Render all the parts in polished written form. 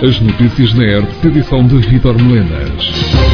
As notícias na ERTE, edição de Vítor Melenas.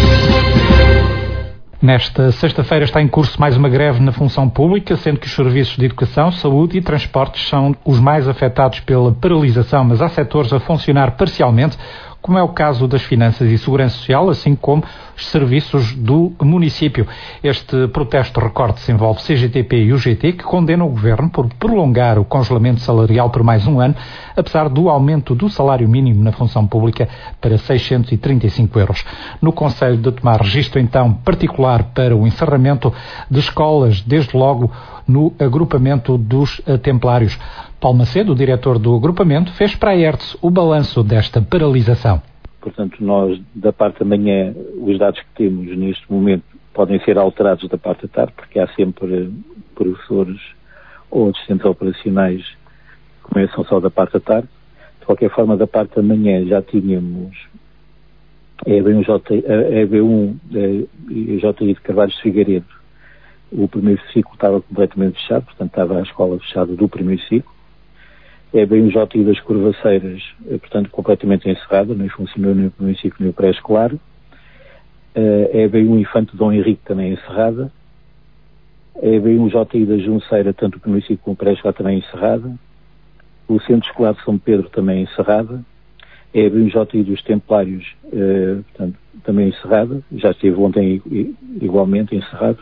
Nesta sexta-feira está em curso mais uma greve na função pública, sendo que os serviços de educação, saúde e transportes são os mais afetados pela paralisação, mas há setores a funcionar parcialmente, como é o caso das finanças e segurança social, assim como os serviços do município. Este protesto, recorde-se, envolve CGTP e UGT, que condenam o governo por prolongar o congelamento salarial por mais um ano, apesar do aumento do salário mínimo na função pública para 635 euros. No Conselho de tomar registro, então, particular para o encerramento de escolas, desde logo no agrupamento dos Templários. Paulo Macedo, o diretor do agrupamento, fez para a ERTE o balanço desta paralisação. Portanto, nós, da parte da manhã, os dados que temos neste momento podem ser alterados da parte da tarde, porque há sempre professores ou assistentes operacionais que começam só da parte da tarde. De qualquer forma, da parte da manhã já tínhamos a EB1 e a JI de Carvalho de Figueiredo. O primeiro ciclo estava completamente fechado, portanto estava a escola fechada do primeiro ciclo. A EB1J das Curvaceiras, portanto completamente encerrada, nem funcionou nem o primeiro ciclo nem o pré-escolar. A EB1 Infante Dom Henrique também encerrada. A EB1J da Junceira, tanto o primeiro ciclo como o pré-escolar também encerrada. O Centro Escolar de São Pedro também encerrada. A EB1J dos Templários, portanto, também encerrada. Já esteve ontem igualmente encerrado.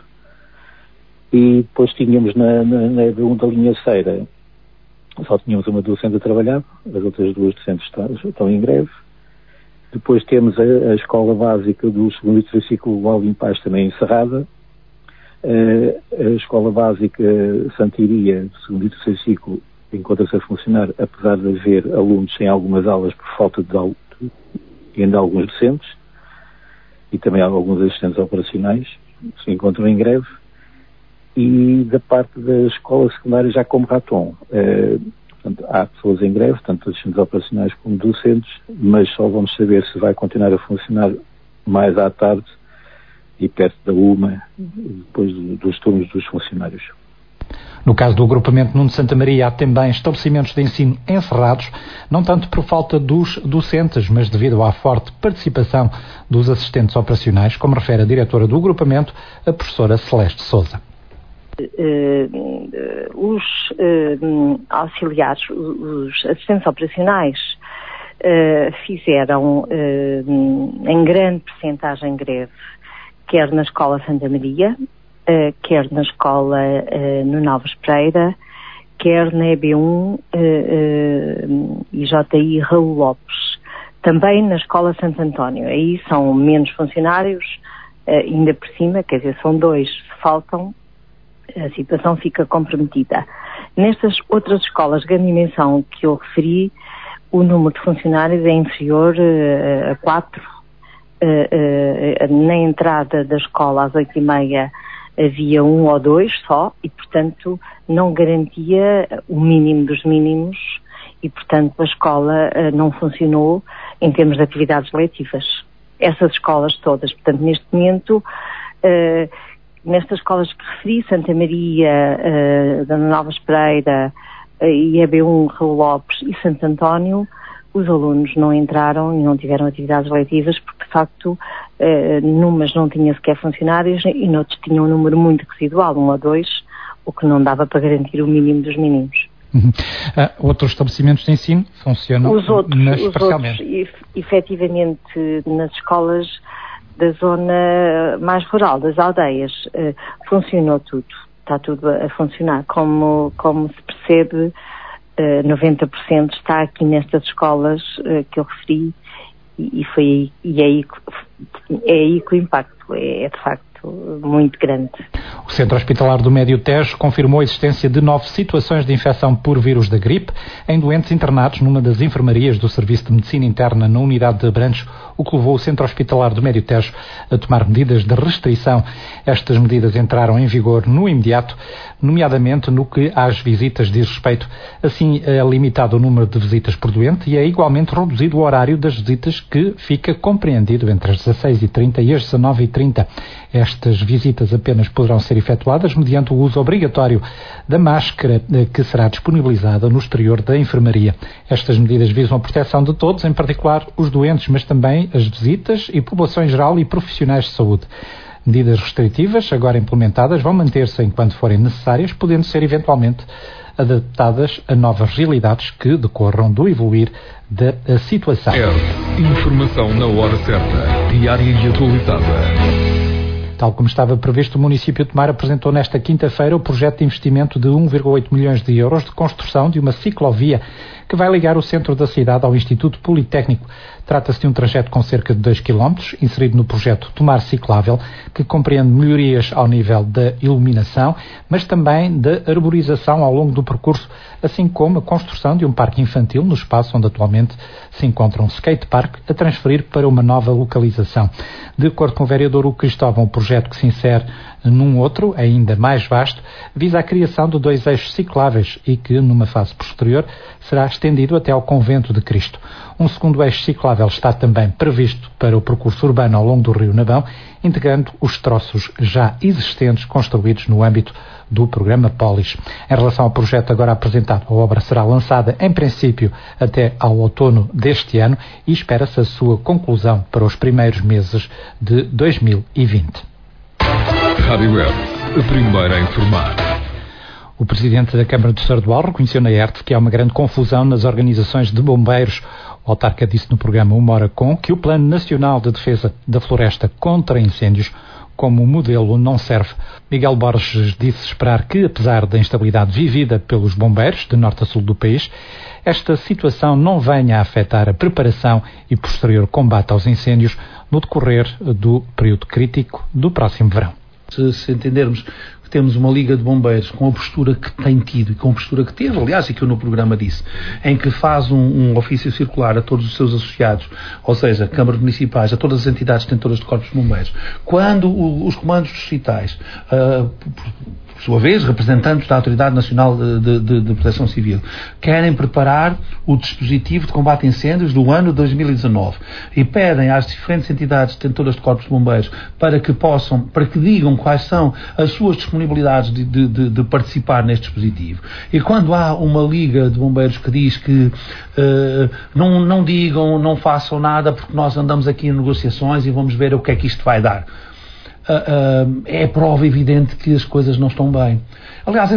E depois tínhamos na EB1 da Linha Ceira, só tínhamos uma docente a trabalhar, as outras duas docentes estão em greve. Depois temos a escola básica do segundo e terceiro ciclo Val em Paz também encerrada. A escola básica Santiria, do segundo e terceiro ciclo, encontra-se a funcionar, apesar de haver alunos sem algumas aulas por falta de ainda alguns docentes, e também há alguns assistentes operacionais que se encontram em greve. E da parte da escola secundária já como Raton. Portanto, há pessoas em greve, tanto assistentes operacionais como docentes, mas só vamos saber se vai continuar a funcionar mais à tarde e perto da uma, depois dos turnos dos funcionários. No caso do agrupamento Nuno Santa Maria, há também estabelecimentos de ensino encerrados, não tanto por falta dos docentes, mas devido à forte participação dos assistentes operacionais, como refere a diretora do agrupamento, a professora Celeste Sousa. Os auxiliares, os assistentes operacionais, fizeram em grande percentagem greve, quer na Escola Santa Maria, quer na Escola Nuno Alves Pereira, quer na EB1 e JI Raul Lopes, também na Escola Santo António. Aí são menos funcionários, ainda por cima, quer dizer, são dois, se faltam, a situação fica comprometida. Nestas outras escolas de grande dimensão que eu referi, o número de funcionários é inferior a 4. Na entrada da escola às 8h30 havia 1 ou 2 só e, portanto, não garantia o mínimo dos mínimos e, portanto, a escola não funcionou em termos de atividades letivas. Essas escolas todas, portanto, neste momento, nestas escolas que referi, Santa Maria, Nuno Alves Pereira e EB1 Raul Lopes e Santo António, os alunos não entraram e não tiveram atividades letivas porque, de facto, numas não tinha sequer funcionários e noutros tinham um número muito residual, 1 ou 2, o que não dava para garantir o mínimo dos mínimos. Outros estabelecimentos de ensino funcionam parcialmente? Os outros, efetivamente, nas escolas da zona mais rural, das aldeias, funcionou tudo, está tudo a funcionar. Como se percebe, 90% está aqui nestas escolas que eu referi é aí que o impacto é de facto muito grande. O Centro Hospitalar do Médio Tejo confirmou a existência de 9 situações de infecção por vírus da gripe em doentes internados numa das enfermarias do Serviço de Medicina Interna na unidade de Abrantes, o que levou o Centro Hospitalar do Médio Tejo a tomar medidas de restrição. Estas medidas entraram em vigor no imediato, nomeadamente no que às visitas diz respeito. Assim, é limitado o número de visitas por doente e é igualmente reduzido o horário das visitas, que fica compreendido entre as 16h30 e as 19h30. Esta Estas visitas apenas poderão ser efetuadas mediante o uso obrigatório da máscara que será disponibilizada no exterior da enfermaria. Estas medidas visam a proteção de todos, em particular os doentes, mas também as visitas e população em geral e profissionais de saúde. Medidas restritivas, agora implementadas, vão manter-se enquanto forem necessárias, podendo ser eventualmente adaptadas a novas realidades que decorram do evoluir da situação. Informação na hora certa, diária e atualizada. Tal como estava previsto, o município de Tomar apresentou nesta quinta-feira o projeto de investimento de 1,8 milhões de euros de construção de uma ciclovia que vai ligar o centro da cidade ao Instituto Politécnico. Trata-se de um trajeto com cerca de 2 km, inserido no projeto Tomar Ciclável, que compreende melhorias ao nível da iluminação, mas também da arborização ao longo do percurso, assim como a construção de um parque infantil no espaço onde atualmente se encontra um skatepark, a transferir para uma nova localização. De acordo com o vereador Hugo Cristóvão, o projeto que se insere num outro, ainda mais vasto, visa a criação de 2 eixos cicláveis e que, numa fase posterior, será estendido até ao Convento de Cristo. Um segundo eixo ciclável está também previsto para o percurso urbano ao longo do Rio Nabão, integrando os troços já existentes construídos no âmbito do programa Polis. Em relação ao projeto agora apresentado, a obra será lançada, em princípio, até ao outono deste ano e espera-se a sua conclusão para os primeiros meses de 2020. Rádio Web, a primeira a informar. O presidente da Câmara de Sardual reconheceu na ERTE que há uma grande confusão nas organizações de bombeiros. O autarca disse no programa Uma Hora Com que o Plano Nacional de Defesa da Floresta contra Incêndios como modelo não serve. Miguel Borges disse esperar que, apesar da instabilidade vivida pelos bombeiros de norte a sul do país, esta situação não venha a afetar a preparação e posterior combate aos incêndios no decorrer do período crítico do próximo verão. Se entendermos que temos uma Liga de Bombeiros com a postura que tem tido e com a postura que teve, aliás, e que eu no programa disse, em que faz um ofício circular a todos os seus associados, ou seja, câmaras municipais, a todas as entidades detentoras de corpos de bombeiros, quando os comandos distritais, por sua vez, representantes da Autoridade Nacional de Proteção Civil, querem preparar o dispositivo de combate a incêndios do ano 2019 e pedem às diferentes entidades detentoras de corpos de bombeiros para que digam quais são as suas disponibilidades de participar neste dispositivo. E quando há uma Liga de Bombeiros que diz que não digam, não façam nada porque nós andamos aqui em negociações e vamos ver o que é que isto vai dar. É prova evidente que as coisas não estão bem. Aliás,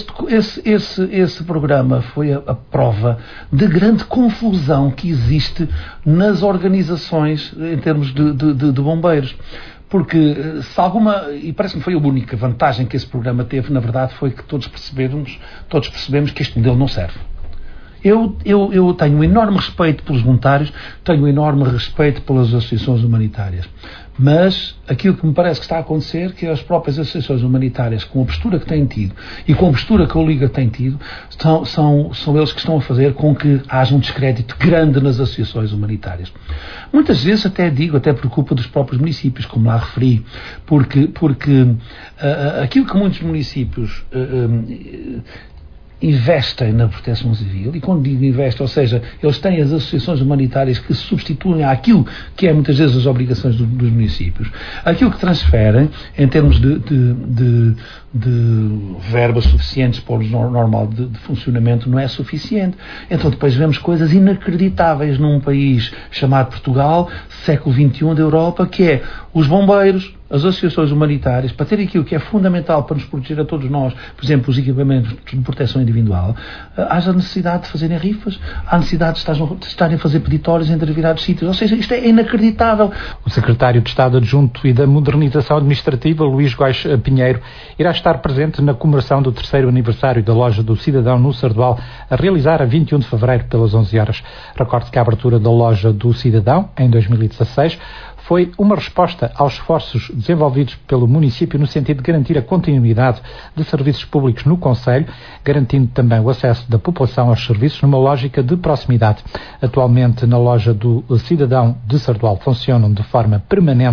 esse programa foi a prova de grande confusão que existe nas organizações em termos de bombeiros. Porque se alguma, e parece-me foi a única vantagem que esse programa teve, na verdade, foi que todos percebemos que este modelo não serve. Eu tenho um enorme respeito pelos voluntários, tenho um enorme respeito pelas associações humanitárias, mas aquilo que me parece que está a acontecer é que as próprias associações humanitárias, com a postura que têm tido e com a postura que a Liga tem tido, são eles que estão a fazer com que haja um descrédito grande nas associações humanitárias. Muitas vezes até por culpa dos próprios municípios, como lá referi, porque aquilo que muitos municípios investem na proteção civil, e quando digo investem, ou seja, eles têm as associações humanitárias que se substituem àquilo que é muitas vezes as obrigações dos municípios, aquilo que transferem em termos de verbas suficientes para o normal de funcionamento não é suficiente. Então depois vemos coisas inacreditáveis num país chamado Portugal, século XXI da Europa, que é os bombeiros, as associações humanitárias, para ter aquilo que é fundamental para nos proteger a todos nós, por exemplo, os equipamentos de proteção individual, haja necessidade de fazerem rifas, há necessidade de estarem a fazer peditórios em determinados sítios, ou seja, isto é inacreditável. O secretário de Estado Adjunto e da Modernização Administrativa, Luís Góis Pinheiro, irá estar presente na comemoração do 3º aniversário da Loja do Cidadão no Sardual, a realizar a 21 de fevereiro pelas 11 horas. Recorde-se que a abertura da Loja do Cidadão, em 2016, foi uma resposta aos esforços desenvolvidos pelo município no sentido de garantir a continuidade de serviços públicos no concelho, garantindo também o acesso da população aos serviços numa lógica de proximidade. Atualmente, na Loja do Cidadão de Sardual funcionam de forma permanente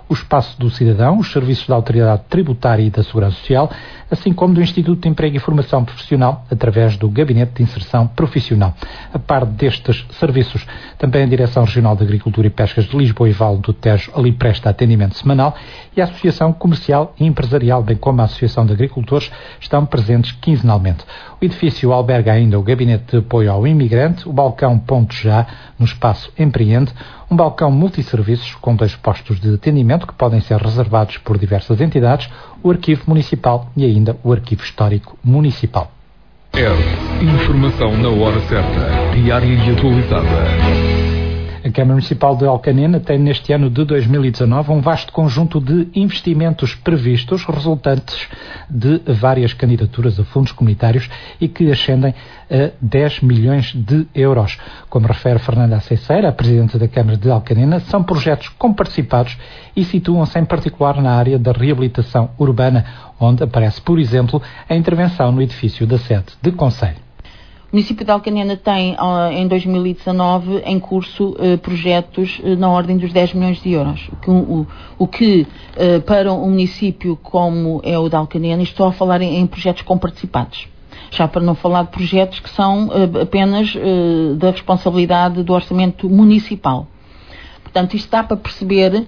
o Espaço do Cidadão, os serviços da Autoridade Tributária e da Segurança Social, assim como do Instituto de Emprego e Formação Profissional, através do Gabinete de Inserção Profissional. A par destes serviços, também a Direção Regional de Agricultura e Pescas de Lisboa e Vale do Tejo ali presta atendimento semanal e a Associação Comercial e Empresarial, bem como a Associação de Agricultores, estão presentes quinzenalmente. O edifício alberga ainda o Gabinete de Apoio ao Imigrante, o balcão Ponto Já, no espaço Empreende, um balcão multisserviços com 2 postos de atendimento que podem ser reservados por diversas entidades, o Arquivo Municipal e ainda o Arquivo Histórico Municipal. Informação na hora certa, diária e atualizada. A Câmara Municipal de Alcanena tem neste ano de 2019 um vasto conjunto de investimentos previstos resultantes de várias candidaturas a fundos comunitários e que ascendem a 10 milhões de euros. Como refere Fernanda Aceiceira, a Presidente da Câmara de Alcanena, são projetos comparticipados e situam-se em particular na área da reabilitação urbana, onde aparece, por exemplo, a intervenção no edifício da sede de Conselho. O município de Alcanena tem, em 2019, em curso projetos na ordem dos 10 milhões de euros. O que para um município como é o de Alcanena, estou a falar em projetos comparticipados. Já para não falar de projetos que são apenas da responsabilidade do orçamento municipal. Portanto, isto dá para perceber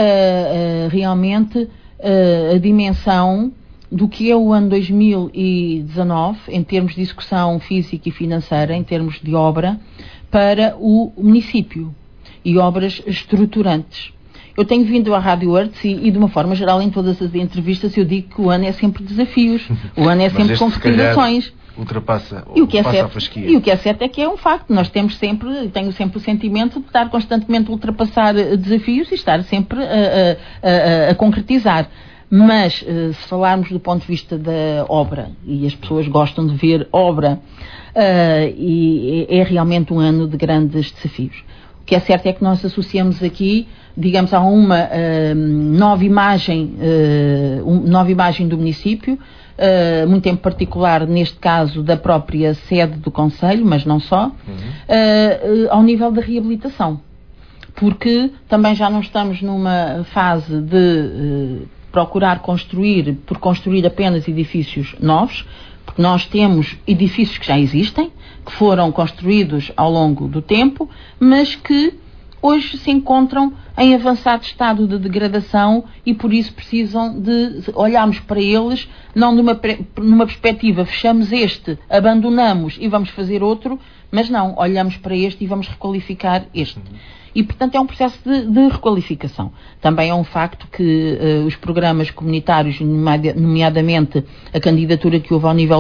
realmente a dimensão do que é o ano 2019, em termos de execução física e financeira, em termos de obra, para o município e obras estruturantes. Eu tenho vindo à Rádio Artes e de uma forma geral, em todas as entrevistas, eu digo que o ano é sempre desafios, o ano é sempre concretizações. Ultrapassa a fasquia. E o que é certo é que é um facto. Nós tenho sempre o sentimento de estar constantemente a ultrapassar desafios e estar sempre a concretizar. Mas, se falarmos do ponto de vista da obra, e as pessoas gostam de ver obra, e é realmente um ano de grandes desafios. O que é certo é que nós associamos aqui, digamos, a uma nova imagem do município, muito em particular, neste caso, da própria sede do Conselho, mas não só, ao nível da reabilitação. Porque também já não estamos numa fase de procurar construir apenas edifícios novos, porque nós temos edifícios que já existem, que foram construídos ao longo do tempo, mas que hoje se encontram em avançado estado de degradação e por isso precisam de olharmos para eles, não numa perspectiva, fechamos este, abandonamos e vamos fazer outro, mas não, olhamos para este e vamos requalificar este. E, portanto, é um processo de requalificação. Também é um facto que os programas comunitários, nomeadamente a candidatura que houve ao nível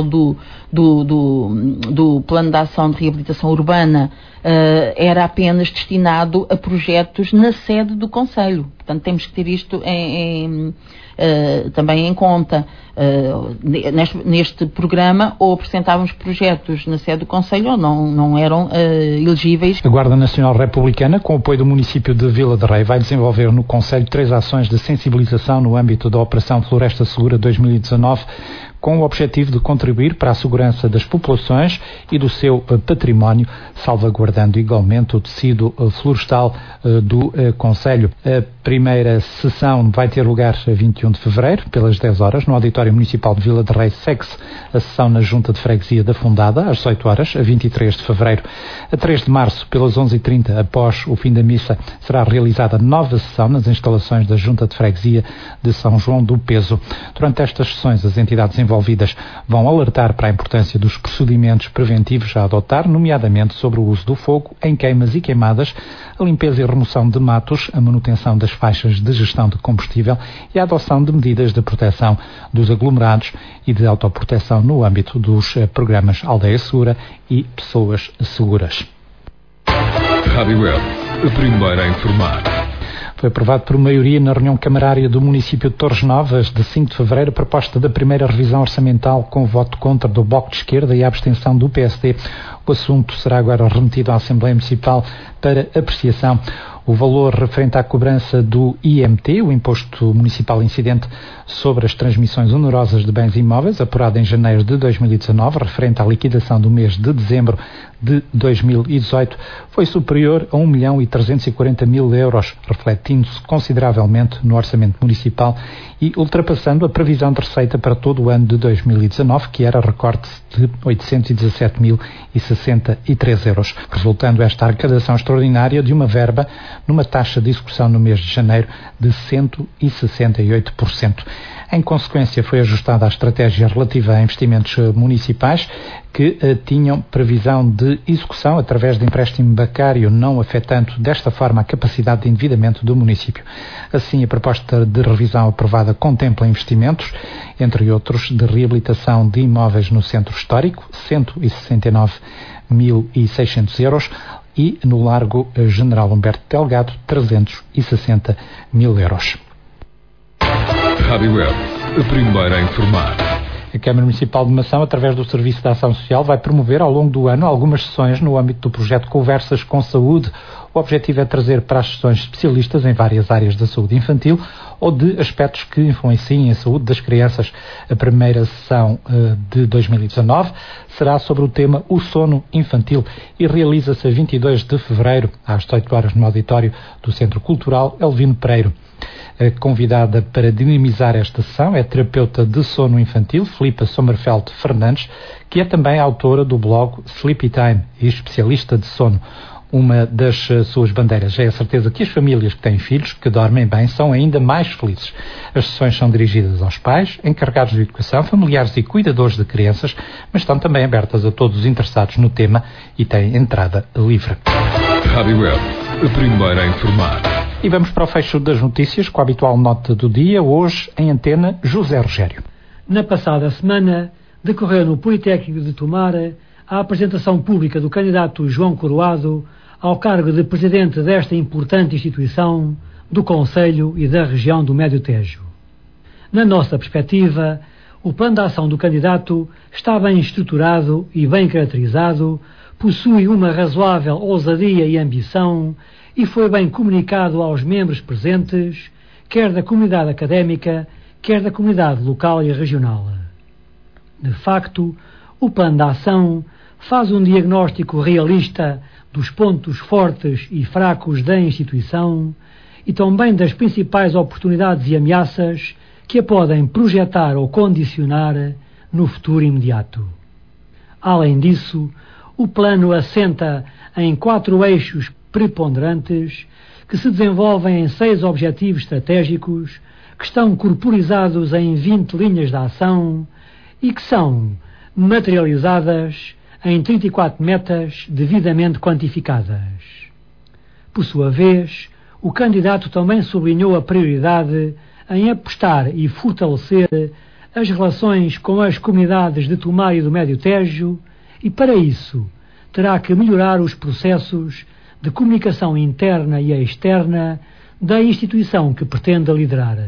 do Plano de Ação de Reabilitação Urbana, era apenas destinado a projetos na sede do Conselho. Portanto, temos que ter isto também em conta. Neste programa, ou apresentávamos projetos na sede do Conselho ou não eram elegíveis. A Guarda Nacional Republicana, com o apoio do município de Vila de Rei, vai desenvolver no Conselho 3 ações de sensibilização no âmbito da Operação Floresta Segura 2019, com o objetivo de contribuir para a segurança das populações e do seu património, salvaguardando igualmente o tecido florestal do Conselho. A primeira sessão vai ter lugar a 21 de fevereiro, pelas 10 horas, no Auditório Municipal de Vila de Rei. Segue-se a sessão na Junta de Freguesia da Fundada, às 18 horas, a 23 de fevereiro. A 3 de março, pelas 11h30, após o fim da missa, será realizada nova sessão nas instalações da Junta de Freguesia de São João do Peso. Durante estas sessões, as entidades envolvidas vão alertar para a importância dos procedimentos preventivos a adotar, nomeadamente sobre o uso do fogo em queimas e queimadas, a limpeza e remoção de matos, a manutenção das faixas de gestão de combustível e a adoção de medidas de proteção dos aglomerados e de autoproteção no âmbito dos programas Aldeia Segura e Pessoas Seguras. Rádio Web, a primeira a informar. Foi aprovado por maioria na reunião camarária do município de Torres Novas, de 5 de fevereiro, a proposta da primeira revisão orçamental com voto contra do Bloco de Esquerda e a abstenção do PSD. O assunto será agora remetido à Assembleia Municipal para apreciação. O valor referente à cobrança do IMT, o Imposto Municipal Incidente sobre as Transmissões Onerosas de Bens Imóveis, apurado em janeiro de 2019, referente à liquidação do mês de dezembro de 2018, foi superior a 1.340.000 euros, refletindo-se consideravelmente no orçamento municipal e ultrapassando a previsão de receita para todo o ano de 2019, que era recorte de 817.063 euros, resultando esta arrecadação extraordinária de uma verba numa taxa de execução no mês de janeiro de 168%. Em consequência, foi ajustada a estratégia relativa a investimentos municipais que tinham previsão de execução através de empréstimo bancário, não afetando desta forma a capacidade de endividamento do município. Assim, a proposta de revisão aprovada contempla investimentos, entre outros, de reabilitação de imóveis no centro histórico, 169.600 euros, e no Largo General Humberto Delgado, 360.000 euros. Rádio Web, a primeira a informar. A Câmara Municipal de Mação, através do Serviço de Ação Social, vai promover ao longo do ano algumas sessões no âmbito do projeto Conversas com Saúde. O objetivo é trazer para as sessões especialistas em várias áreas da saúde infantil ou de aspectos que influenciem a saúde das crianças. A primeira sessão de 2019 será sobre o tema O Sono Infantil e realiza-se a 22 de fevereiro, às 18 horas, no auditório do Centro Cultural Elvino Pereiro. A convidada para dinamizar esta sessão é a terapeuta de sono infantil, Filipa Sommerfeld Fernandes, que é também autora do blog Sleepy Time e especialista de sono. Uma das suas bandeiras é a certeza que as famílias que têm filhos que dormem bem são ainda mais felizes. As sessões são dirigidas aos pais, encarregados de educação, familiares e cuidadores de crianças, mas estão também abertas a todos os interessados no tema e têm entrada livre. Rádio Web, a primeira a informar. E vamos para o fecho das notícias, com a habitual nota do dia, hoje em antena, José Rogério. Na passada semana, decorreu no Politécnico de Tomar a apresentação pública do candidato João Coroado ao cargo de presidente desta importante instituição do Conselho e da região do Médio Tejo. Na nossa perspectiva, o plano de ação do candidato está bem estruturado e bem caracterizado, possui uma razoável ousadia e ambição e foi bem comunicado aos membros presentes, quer da comunidade académica, quer da comunidade local e regional. De facto, o plano de ação faz um diagnóstico realista dos pontos fortes e fracos da instituição e também das principais oportunidades e ameaças que a podem projetar ou condicionar no futuro imediato. Além disso, o plano assenta em 4 eixos preponderantes que se desenvolvem em 6 objetivos estratégicos que estão corporizados em 20 linhas de ação e que são materializadas em 34 metas devidamente quantificadas. Por sua vez, o candidato também sublinhou a prioridade em apostar e fortalecer as relações com as comunidades de Tomar e do Médio Tejo e, para isso, terá que melhorar os processos de comunicação interna e externa da instituição que pretende liderar.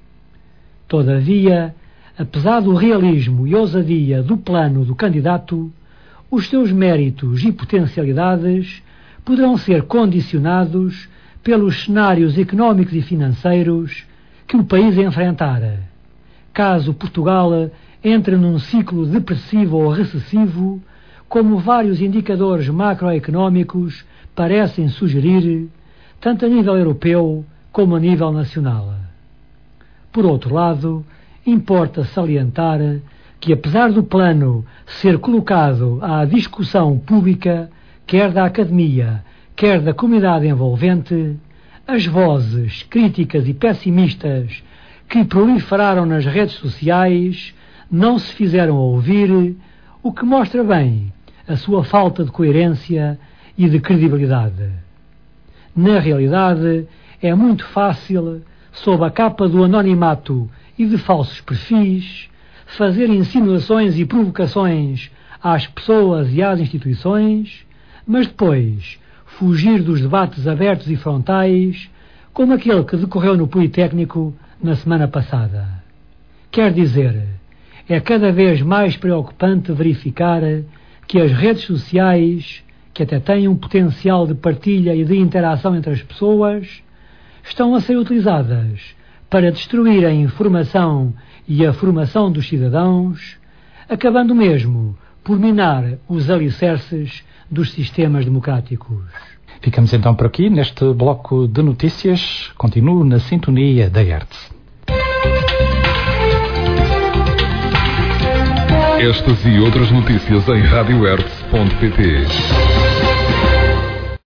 Todavia, apesar do realismo e ousadia do plano do candidato, os seus méritos e potencialidades poderão ser condicionados pelos cenários económicos e financeiros que o país enfrentar, caso Portugal entre num ciclo depressivo ou recessivo, como vários indicadores macroeconómicos parecem sugerir, tanto a nível europeu como a nível nacional. Por outro lado, importa salientar que, apesar do plano ser colocado à discussão pública, quer da academia, quer da comunidade envolvente, as vozes críticas e pessimistas que proliferaram nas redes sociais não se fizeram ouvir, o que mostra bem a sua falta de coerência e de credibilidade. Na realidade, é muito fácil, sob a capa do anonimato e de falsos perfis, fazer insinuações e provocações às pessoas e às instituições, mas depois fugir dos debates abertos e frontais, como aquele que decorreu no Politécnico na semana passada. Quer dizer, é cada vez mais preocupante verificar que as redes sociais, que até têm um potencial de partilha e de interação entre as pessoas, estão a ser utilizadas para destruir a informação e a formação dos cidadãos, acabando mesmo por minar os alicerces dos sistemas democráticos. Ficamos então por aqui neste bloco de notícias. Continuo na sintonia da Hertz. Estas e outras notícias em radiohertz.pt.